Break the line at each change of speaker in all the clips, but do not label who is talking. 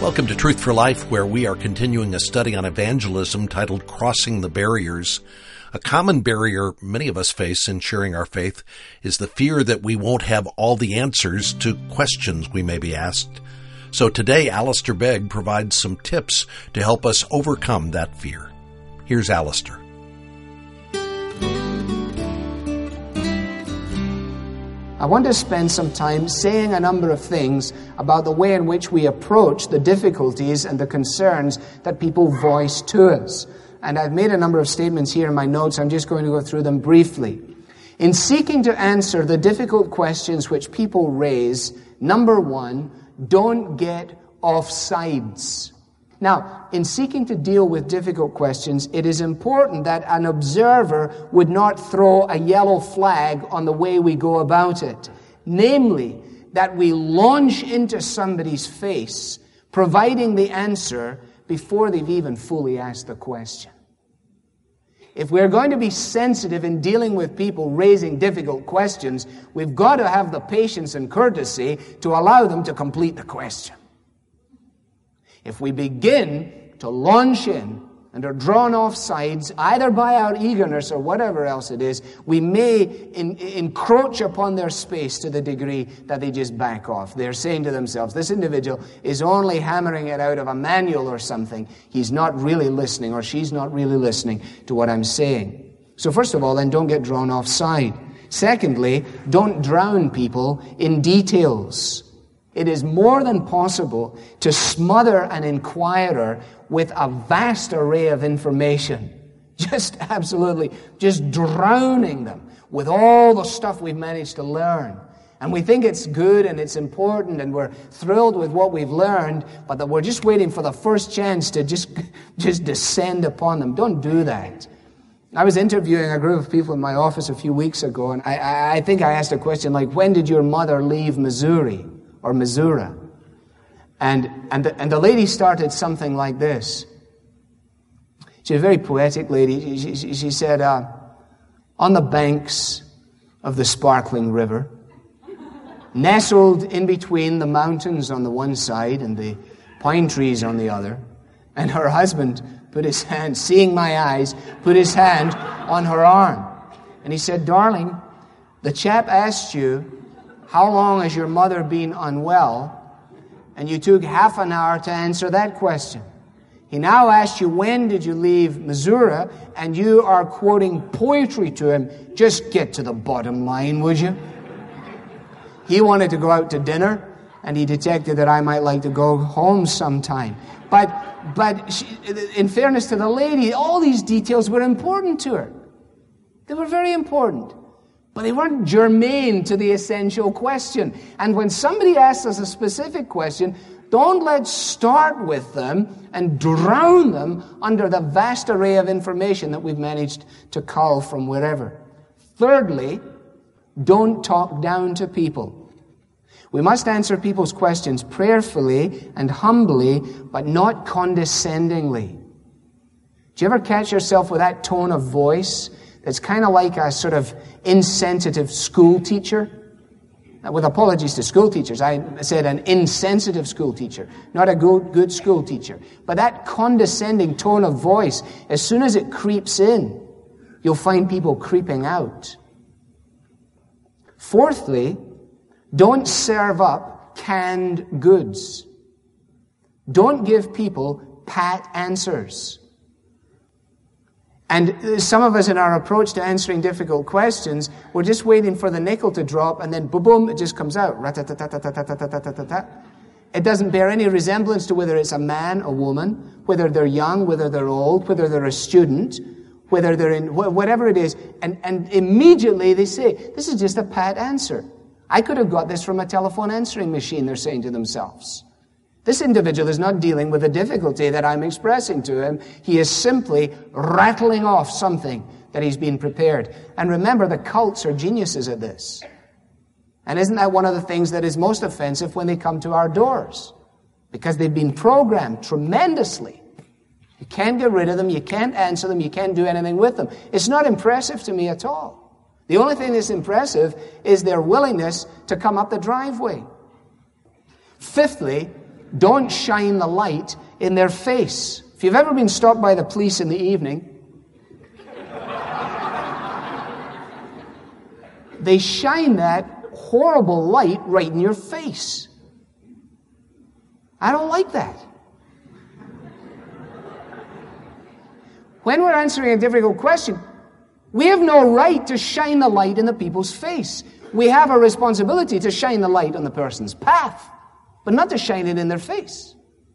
Welcome to Truth for Life, where we are continuing a study on evangelism titled Crossing the Barriers. A common barrier many of us face in sharing our faith is the fear that we won't have all the answers to questions we may be asked. So today, Alistair Begg provides some tips to help us overcome that fear. Here's Alistair.
I want to spend some time saying a number of things about the way in which we approach the difficulties and the concerns that people voice to us. And I've made a number of statements here in my notes. I'm just going to go through them briefly. In seeking to answer the difficult questions which people raise, number one, don't get off sides. Now, in seeking to deal with difficult questions, it is important that an observer would not throw a yellow flag on the way we go about it. Namely, that we launch into somebody's face, providing the answer before they've even fully asked the question. If we're going to be sensitive in dealing with people raising difficult questions, we've got to have the patience and courtesy to allow them to complete the question. If we begin to launch in and are drawn off sides, either by our eagerness or whatever else it is, we may encroach upon their space to the degree that they just back off. They're saying to themselves, this individual is only hammering it out of a manual or something. He's not really listening, or she's not really listening to what I'm saying. So first of all, then, don't get drawn off side. Secondly, don't drown people in details. It is more than possible to smother an inquirer with a vast array of information. Just drowning them with all the stuff we've managed to learn. And we think it's good and it's important and we're thrilled with what we've learned, but that we're just waiting for the first chance to just descend upon them. Don't do that. I was interviewing a group of people in my office a few weeks ago, and I think I asked a question like, when did your mother leave Missouri? Or Missouri. And the lady started something like this. She's a very poetic lady. She said, on the banks of the sparkling river, nestled in between the mountains on the one side and the pine trees on the other, and her husband put his hand, seeing my eyes, put his hand on her arm. And he said, darling, the chap asked you, how long has your mother been unwell? And you took half an hour to answer that question. He now asked you, when did you leave Missouri? And you are quoting poetry to him. Just get to the bottom line, would you? He wanted to go out to dinner, and he detected that I might like to go home sometime. But she, in fairness to the lady, all these details were important to her. They were very important. But they weren't germane to the essential question. And when somebody asks us a specific question, don't let's start with them and drown them under the vast array of information that we've managed to cull from wherever. Thirdly, don't talk down to people. We must answer people's questions prayerfully and humbly, but not condescendingly. Do you ever catch yourself with that tone of voice? It's kind of like a sort of insensitive school teacher. With apologies to school teachers, I said an insensitive school teacher, not a good school teacher. But that condescending tone of voice, as soon as it creeps in, you'll find people creeping out. Fourthly, don't serve up canned goods. Don't give people pat answers. And some of us in our approach to answering difficult questions, we're just waiting for the nickel to drop, and then boom, boom, it just comes out. It doesn't bear any resemblance to whether it's a man or woman, whether they're young, whether they're old, whether they're a student, whether they're in, whatever it is. And immediately they say, this is just a pat answer. I could have got this from a telephone answering machine, they're saying to themselves. This individual is not dealing with the difficulty that I'm expressing to him. He is simply rattling off something that he's been prepared. And remember, the cults are geniuses at this. And isn't that one of the things that is most offensive when they come to our doors? Because they've been programmed tremendously. You can't get rid of them, you can't answer them, you can't do anything with them. It's not impressive to me at all. The only thing that's impressive is their willingness to come up the driveway. Fifthly, don't shine the light in their face. If you've ever been stopped by the police in the evening, they shine that horrible light right in your face. I don't like that. When we're answering a difficult question, we have no right to shine the light in the people's face. We have a responsibility to shine the light on the person's path, but not to shine it in their face.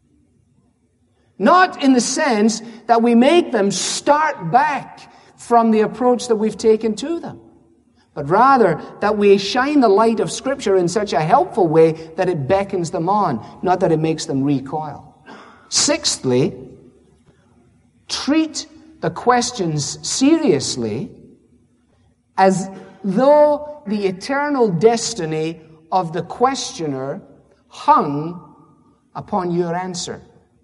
Not in the sense that we make them start back from the approach that we've taken to them, but rather that we shine the light of Scripture in such a helpful way that it beckons them on, not that it makes them recoil. Sixthly, treat the questions seriously as though the eternal destiny of the questioner hung upon your answer.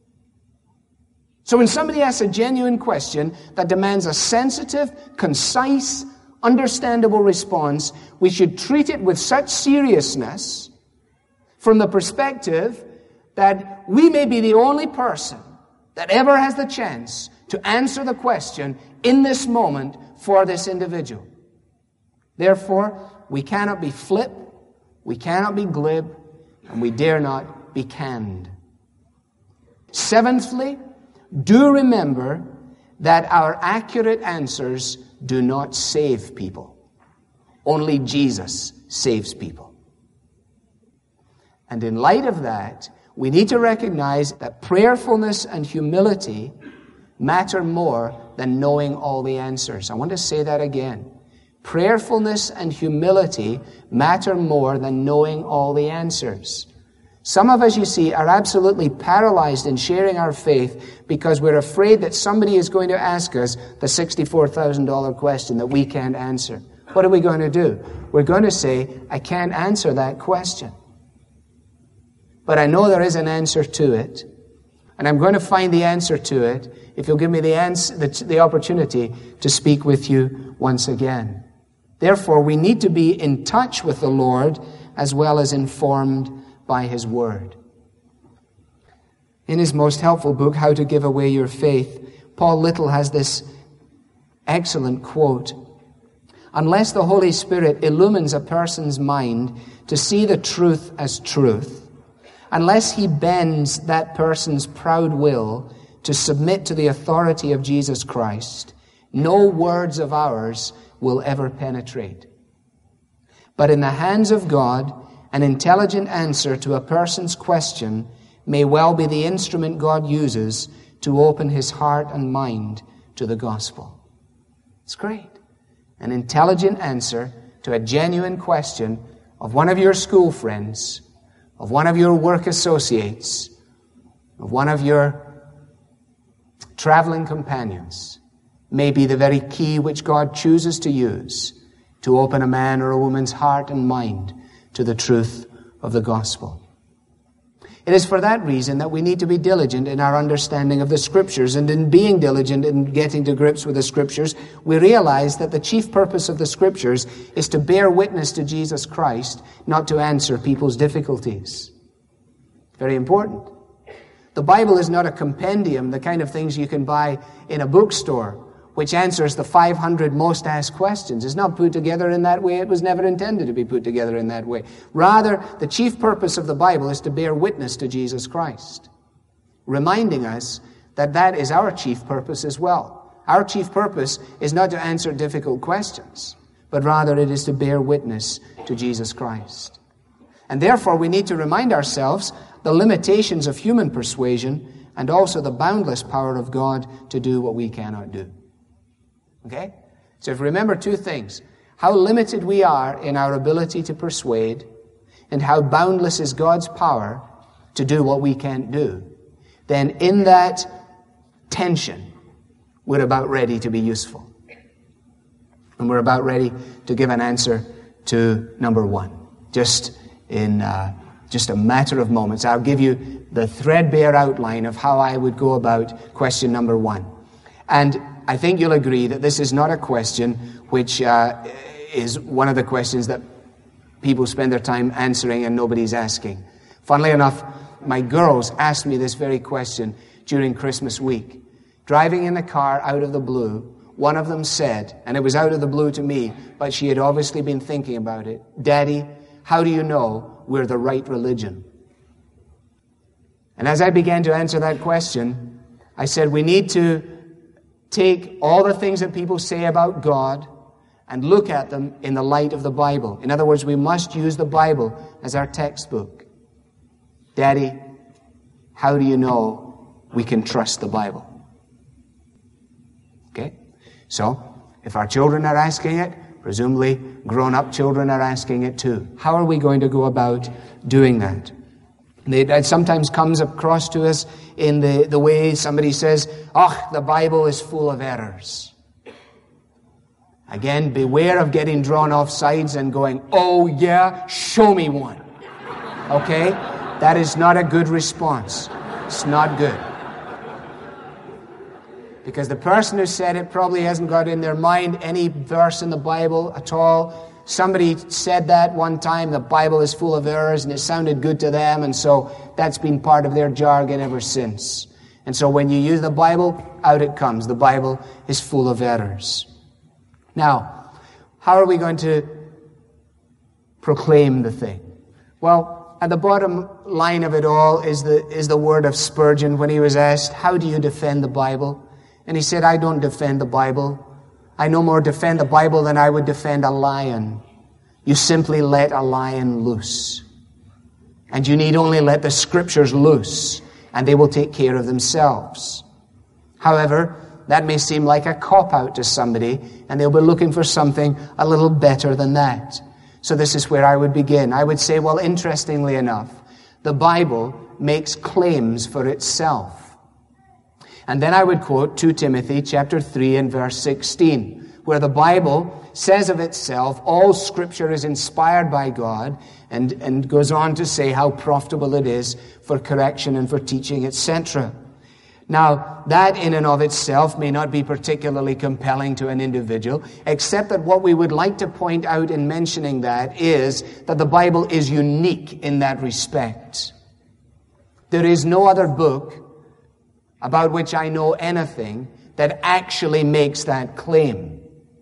So when somebody asks a genuine question that demands a sensitive, concise, understandable response, we should treat it with such seriousness from the perspective that we may be the only person that ever has the chance to answer the question in this moment for this individual. Therefore, we cannot be flip, we cannot be glib, and we dare not be canned. Seventhly, do remember that our accurate answers do not save people. Only Jesus saves people. And in light of that, we need to recognize that prayerfulness and humility matter more than knowing all the answers. I want to say that again. Prayerfulness and humility matter more than knowing all the answers. Some of us, you see, are absolutely paralyzed in sharing our faith because we're afraid that somebody is going to ask us the $64,000 question that we can't answer. What are we going to do? We're going to say, I can't answer that question. But I know there is an answer to it. And I'm going to find the answer to it if you'll give me the opportunity to speak with you once again. Therefore, we need to be in touch with the Lord as well as informed by His Word. In his most helpful book, How to Give Away Your Faith, Paul Little has this excellent quote. Unless the Holy Spirit illumines a person's mind to see the truth as truth, unless He bends that person's proud will to submit to the authority of Jesus Christ, no words of ours will ever penetrate. But in the hands of God, an intelligent answer to a person's question may well be the instrument God uses to open his heart and mind to the gospel. It's great. An intelligent answer to a genuine question of one of your school friends, of one of your work associates, of one of your traveling companions, may be the very key which God chooses to use to open a man or a woman's heart and mind to the truth of the gospel. It is for that reason that we need to be diligent in our understanding of the Scriptures, and in being diligent in getting to grips with the Scriptures, we realize that the chief purpose of the Scriptures is to bear witness to Jesus Christ, not to answer people's difficulties. Very important. The Bible is not a compendium, the kind of things you can buy in a bookstore, which answers the 500 most asked questions. It's not put together in that way. It was never intended to be put together in that way. Rather, the chief purpose of the Bible is to bear witness to Jesus Christ, reminding us that that is our chief purpose as well. Our chief purpose is not to answer difficult questions, but rather it is to bear witness to Jesus Christ. And therefore, we need to remind ourselves the limitations of human persuasion and also the boundless power of God to do what we cannot do. Okay? So if you remember two things, how limited we are in our ability to persuade, and how boundless is God's power to do what we can't do, then in that tension, we're about ready to be useful. And we're about ready to give an answer to number one. Just in just a matter of moments, I'll give you the threadbare outline of how I would go about question number one. And I think you'll agree that this is not a question which is one of the questions that people spend their time answering and nobody's asking. Funnily enough, my girls asked me this very question during Christmas week. Driving in the car out of the blue, one of them said, and it was out of the blue to me, but she had obviously been thinking about it, "Daddy, how do you know we're the right religion?" And as I began to answer that question, I said, we need to take all the things that people say about God and look at them in the light of the Bible. In other words, we must use the Bible as our textbook. Daddy, how do you know we can trust the Bible? Okay? So, if our children are asking it, presumably grown-up children are asking it too. How are we going to go about doing that? It sometimes comes across to us in the way somebody says, the Bible is full of errors. Again, beware of getting drawn off sides and going, "Oh yeah, show me one." Okay? That is not a good response. It's not good. Because the person who said it probably hasn't got in their mind any verse in the Bible at all. Somebody said that one time, the Bible is full of errors, and it sounded good to them, and so that's been part of their jargon ever since. And so when you use the Bible, out it comes. The Bible is full of errors. Now, how are we going to proclaim the thing? Well, at the bottom line of it all is the word of Spurgeon when he was asked, "How do you defend the Bible?" And he said, "I don't defend the Bible. I no more defend the Bible than I would defend a lion. You simply let a lion loose. And you need only let the Scriptures loose, and they will take care of themselves." However, that may seem like a cop-out to somebody, and they'll be looking for something a little better than that. So this is where I would begin. I would say, well, interestingly enough, the Bible makes claims for itself. And then I would quote 2 Timothy chapter 3 and verse 16, where the Bible says of itself, all Scripture is inspired by God, and goes on to say how profitable it is for correction and for teaching, etc. Now, that in and of itself may not be particularly compelling to an individual, except that what we would like to point out in mentioning that is that the Bible is unique in that respect. There is no other book about which I know anything that actually makes that claim.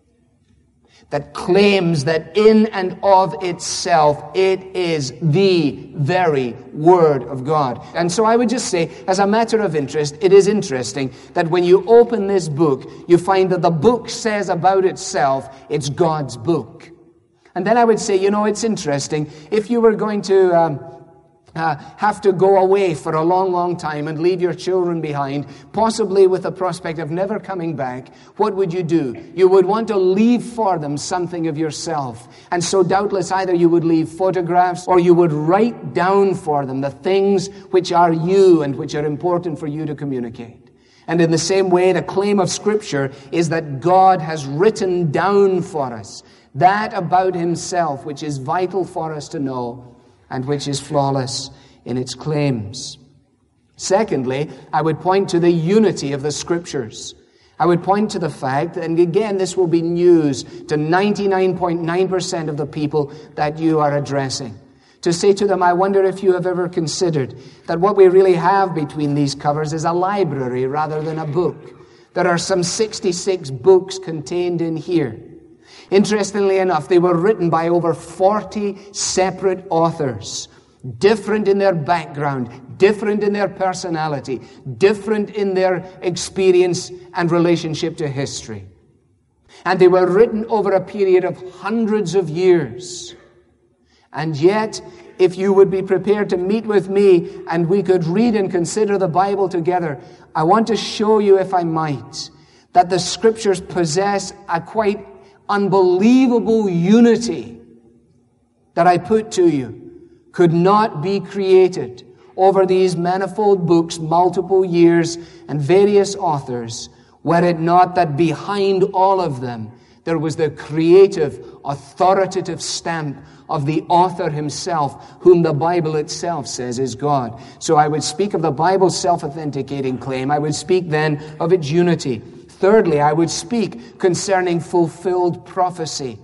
That claims that in and of itself it is the very Word of God. And so I would just say, as a matter of interest, it is interesting that when you open this book, you find that the book says about itself, it's God's book. And then I would say, it's interesting, if you were going to have to go away for a long, long time and leave your children behind, possibly with the prospect of never coming back, what would you do? You would want to leave for them something of yourself. And so doubtless either you would leave photographs or you would write down for them the things which are you and which are important for you to communicate. And in the same way, the claim of Scripture is that God has written down for us that about Himself which is vital for us to know and which is flawless in its claims. Secondly, I would point to the unity of the Scriptures. I would point to the fact, and again, this will be news to 99.9% of the people that you are addressing, to say to them, I wonder if you have ever considered that what we really have between these covers is a library rather than a book. There are some 66 books contained in here. Interestingly enough, they were written by over 40 separate authors, different in their background, different in their personality, different in their experience and relationship to history. And they were written over a period of hundreds of years. And yet, if you would be prepared to meet with me and we could read and consider the Bible together, I want to show you, if I might, that the Scriptures possess a quite unbelievable unity that I put to you could not be created over these manifold books, multiple years, and various authors, were it not that behind all of them there was the creative, authoritative stamp of the author himself, whom the Bible itself says is God. So I would speak of the Bible's self-authenticating claim. I would speak then of its unity. Thirdly, I would speak concerning fulfilled prophecy.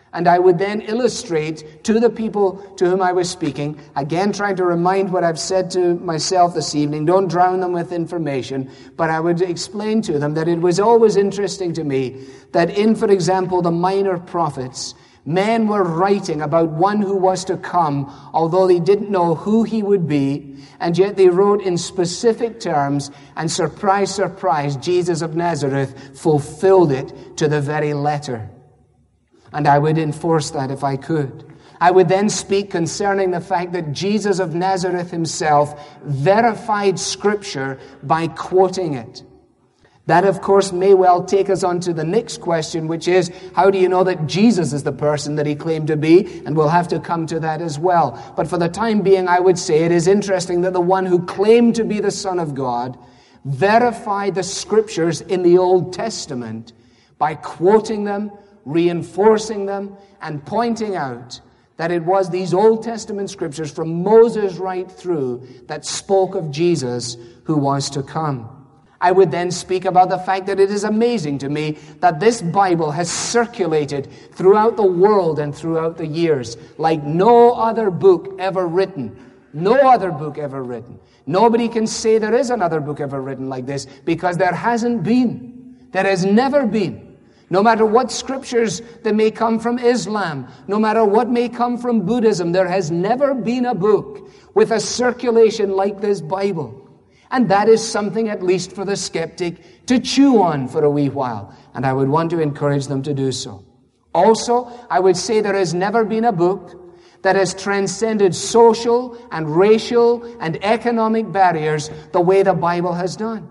And I would then illustrate to the people to whom I was speaking, again trying to remind what I've said to myself this evening, don't drown them with information, but I would explain to them that it was always interesting to me that in, for example, the minor prophets, men were writing about one who was to come, although they didn't know who he would be, and yet they wrote in specific terms, and surprise, surprise, Jesus of Nazareth fulfilled it to the very letter. And I would enforce that if I could. I would then speak concerning the fact that Jesus of Nazareth himself verified Scripture by quoting it. That, of course, may well take us on to the next question, which is, how do you know that Jesus is the person that he claimed to be? And we'll have to come to that as well. But for the time being, I would say it is interesting that the one who claimed to be the Son of God verified the Scriptures in the Old Testament by quoting them, reinforcing them, and pointing out that it was these Old Testament Scriptures from Moses right through that spoke of Jesus who was to come. I would then speak about the fact that it is amazing to me that this Bible has circulated throughout the world and throughout the years like no other book ever written. No other book ever written. Nobody can say there is another book ever written like this because there hasn't been. There has never been. No matter what scriptures that may come from Islam, no matter what may come from Buddhism, there has never been a book with a circulation like this Bible. And that is something, at least for the skeptic, to chew on for a wee while. And I would want to encourage them to do so. Also, I would say there has never been a book that has transcended social and racial and economic barriers the way the Bible has done.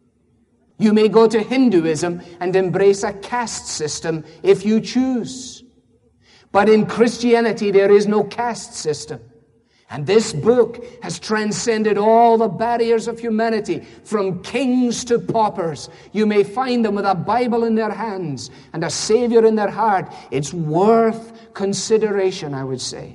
You may go to Hinduism and embrace a caste system if you choose. But in Christianity, there is no caste system. And this book has transcended all the barriers of humanity, from kings to paupers. You may find them with a Bible in their hands and a Savior in their heart. It's worth consideration, I would say.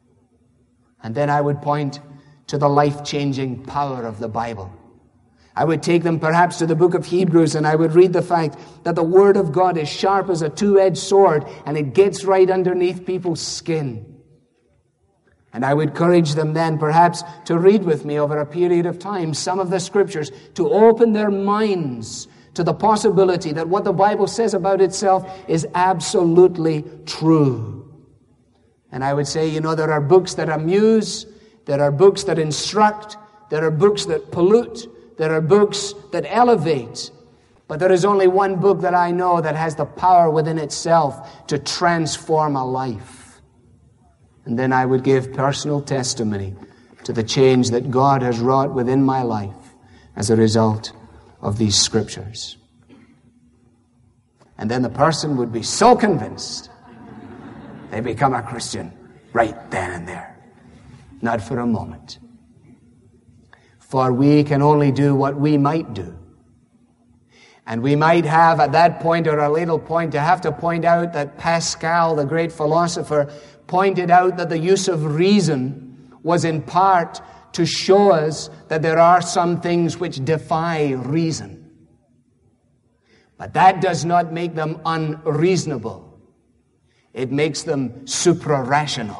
And then I would point to the life-changing power of the Bible. I would take them perhaps to the book of Hebrews, and I would read the fact that the Word of God is sharp as a two-edged sword, and it gets right underneath people's skin. And I would encourage them then perhaps to read with me over a period of time some of the Scriptures, to open their minds to the possibility that what the Bible says about itself is absolutely true. And I would say, there are books that amuse, there are books that instruct, there are books that pollute, there are books that elevate, but there is only one book that I know that has the power within itself to transform a life. And then I would give personal testimony to the change that God has wrought within my life as a result of these Scriptures. And then the person would be so convinced they become a Christian right then and there. Not for a moment. For we can only do what we might do. And we might have at that point or a later point to have to point out that Pascal, the great philosopher, pointed out that the use of reason was in part to show us that there are some things which defy reason. But that does not make them unreasonable. It makes them supra-rational.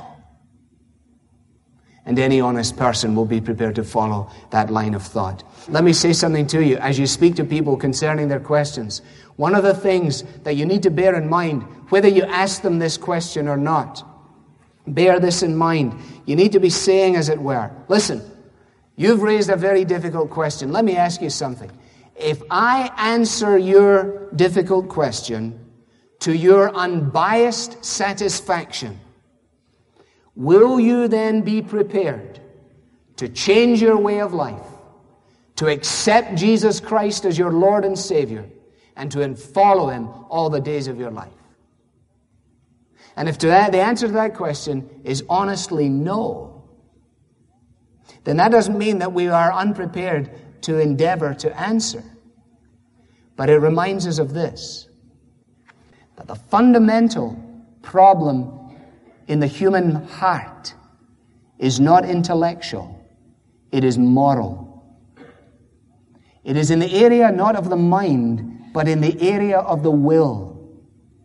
And any honest person will be prepared to follow that line of thought. Let me say something to you as you speak to people concerning their questions. One of the things that you need to bear in mind, whether you ask them this question or not, bear this in mind. You need to be saying, as it were, listen, you've raised a very difficult question. Let me ask you something. If I answer your difficult question to your unbiased satisfaction, will you then be prepared to change your way of life, to accept Jesus Christ as your Lord and Savior, and to follow Him all the days of your life? And if the answer to that question is honestly no, then that doesn't mean that we are unprepared to endeavor to answer. But it reminds us of this, that the fundamental problem in the human heart is not intellectual, it is moral. It is in the area not of the mind, but in the area of the will.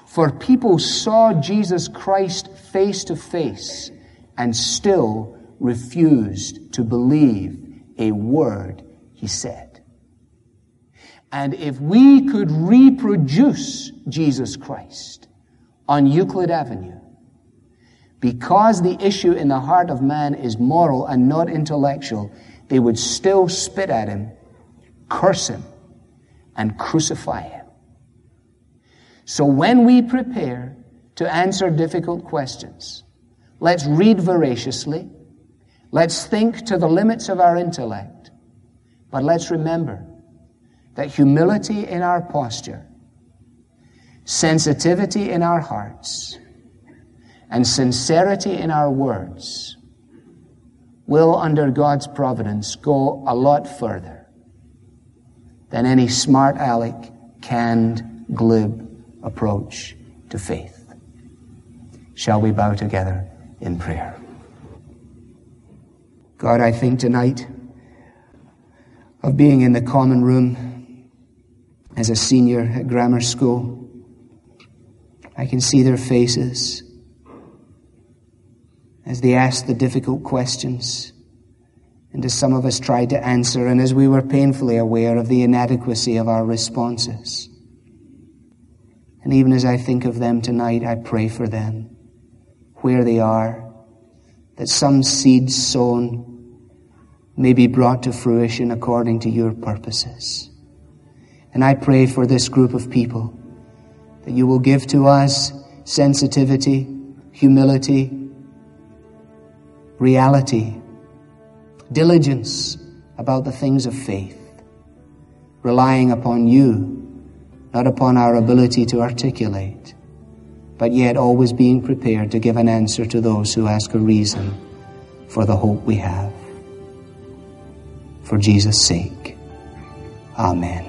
For people saw Jesus Christ face to face and still refused to believe a word he said. And if we could reproduce Jesus Christ on Euclid Avenue, because the issue in the heart of man is moral and not intellectual, they would still spit at him, curse him, and crucify him. So when we prepare to answer difficult questions, let's read voraciously, let's think to the limits of our intellect, but let's remember that humility in our posture, sensitivity in our hearts, and sincerity in our words will, under God's providence, go a lot further than any smart aleck, canned, glib approach to faith. Shall we bow together in prayer? God, I think tonight of being in the common room as a senior at grammar school. I can see their faces as they asked the difficult questions, and as some of us tried to answer, and as we were painfully aware of the inadequacy of our responses. And even as I think of them tonight, I pray for them, where they are, that some seeds sown may be brought to fruition according to your purposes. And I pray for this group of people, that you will give to us sensitivity, humility, reality, diligence about the things of faith, relying upon you, not upon our ability to articulate, but yet always being prepared to give an answer to those who ask a reason for the hope we have. For Jesus' sake, amen.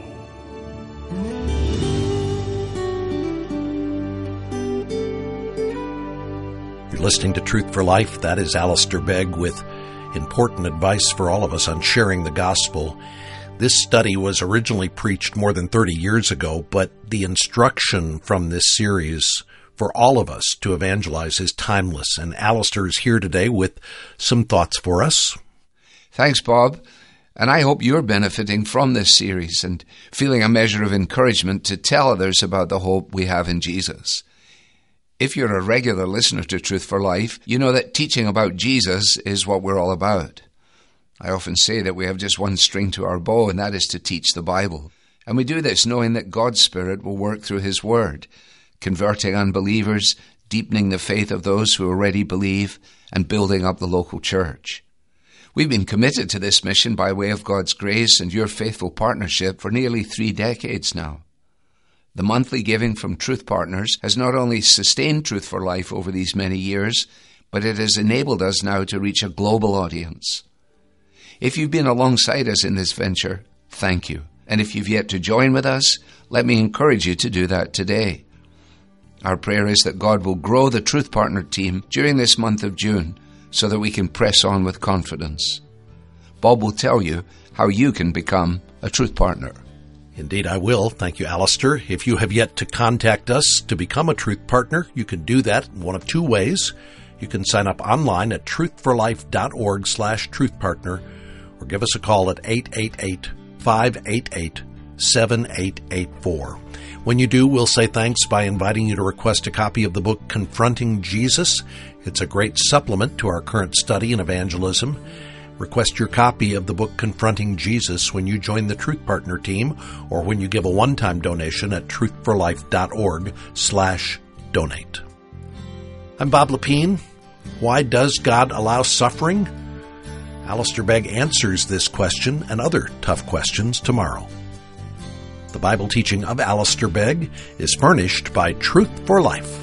Listening to Truth for Life. That is Alistair Begg with important advice for all of us on sharing the gospel. This study was originally preached more than 30 years ago, but the instruction from this series for all of us to evangelize is timeless. And Alistair is here today with some thoughts for us.
Thanks, Bob. And I hope you're benefiting from this series and feeling a measure of encouragement to tell others about the hope we have in Jesus. If you're a regular listener to Truth for Life, you know that teaching about Jesus is what we're all about. I often say that we have just one string to our bow, and that is to teach the Bible. And we do this knowing that God's Spirit will work through His Word, converting unbelievers, deepening the faith of those who already believe, and building up the local church. We've been committed to this mission by way of God's grace and your faithful partnership for nearly 3 decades now. The monthly giving from Truth Partners has not only sustained Truth for Life over these many years, but it has enabled us now to reach a global audience. If you've been alongside us in this venture, thank you. And if you've yet to join with us, let me encourage you to do that today. Our prayer is that God will grow the Truth Partner team during this month of June so that we can press on with confidence. Bob will tell you how you can become a Truth Partner.
Indeed, I will. Thank you, Alistair. If you have yet to contact us to become a Truth Partner, you can do that in one of 2 ways. You can sign up online at truthforlife.org/truthpartner or give us a call at 888-588-7884. When you do, we'll say thanks by inviting you to request a copy of the book Confronting Jesus. It's a great supplement to our current study in evangelism. Request your copy of the book Confronting Jesus when you join the Truth Partner team or when you give a one-time donation at truthforlife.org/donate. I'm Bob Lepine. Why does God allow suffering? Alistair Begg answers this question and other tough questions tomorrow. The Bible teaching of Alistair Begg is furnished by Truth for Life,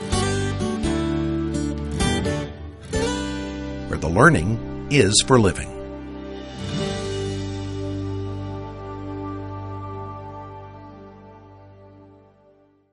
where the learning is for living.